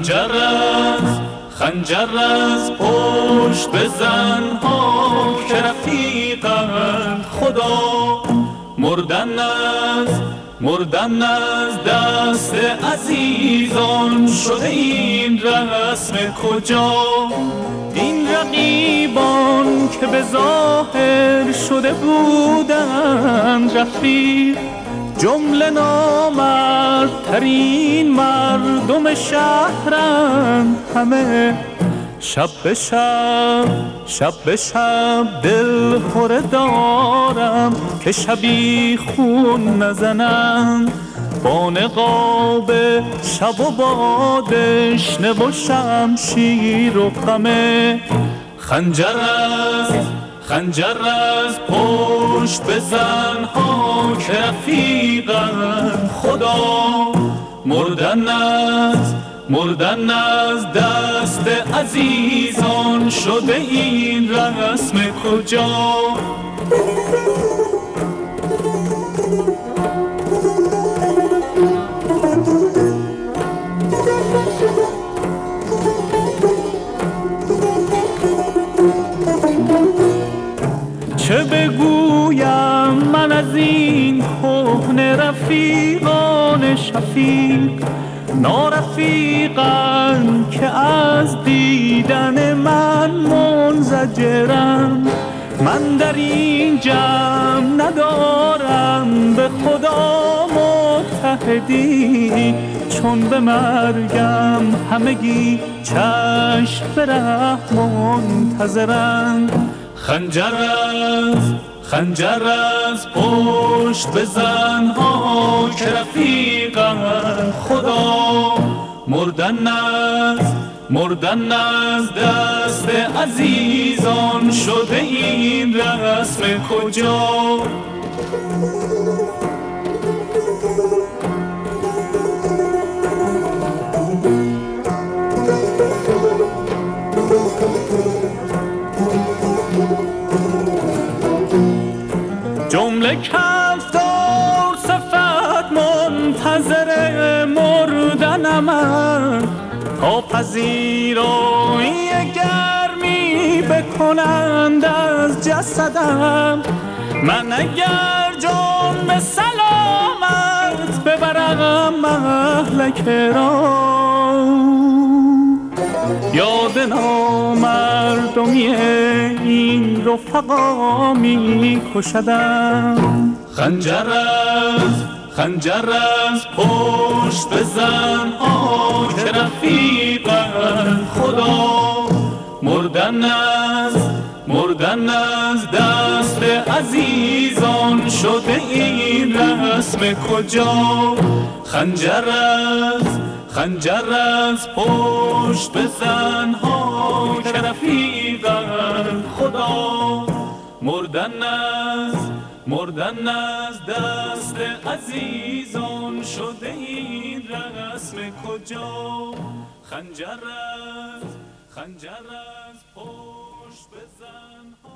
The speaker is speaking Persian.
خنجر از پشت بزن ها که رفیقند خدا مردن از دست عزیزان شده این رسم کجا. این رقیبان که به ظاهر شده بودند رفیق، جمله نامردترین مردم شهرند همه. شب به شب دل خوره دارم که شبیخون نزنند با نقاب شب و با دشنه و شمشیر و غمه. خنجر از پشت بزن ها که رفیقند خدا مردن از دست عزیزان شده این رسم کجا. چه بگویم من از این کهنه رفیقان شفیق، نارفیقان که از دیدن من منزجرم. من در این جمع ندارم به خدا متحدی، چون به مرگم همگی چشم به ره منتظرند. خنجر از پشت بزن ها که رفیقند خدا مردن از دست عزیزان شده این رسم کجا. جمله کفتار صفت منتظر مردنم تا پذیرایی گرمی بکنند از جسدم. من اگر جان به سلامت ببرم مهلک را، یاد نامردمی این رفقا می کشدم. خنجر از پشت بزن ها که رفیقند خدا مردن از دست عزیزان شده این رسم کجا. خنجر از پشت بزن ها که رفیقند خدا مردن از دست عزیزان شده این رسم کجا. خنجر از پشت بزن ها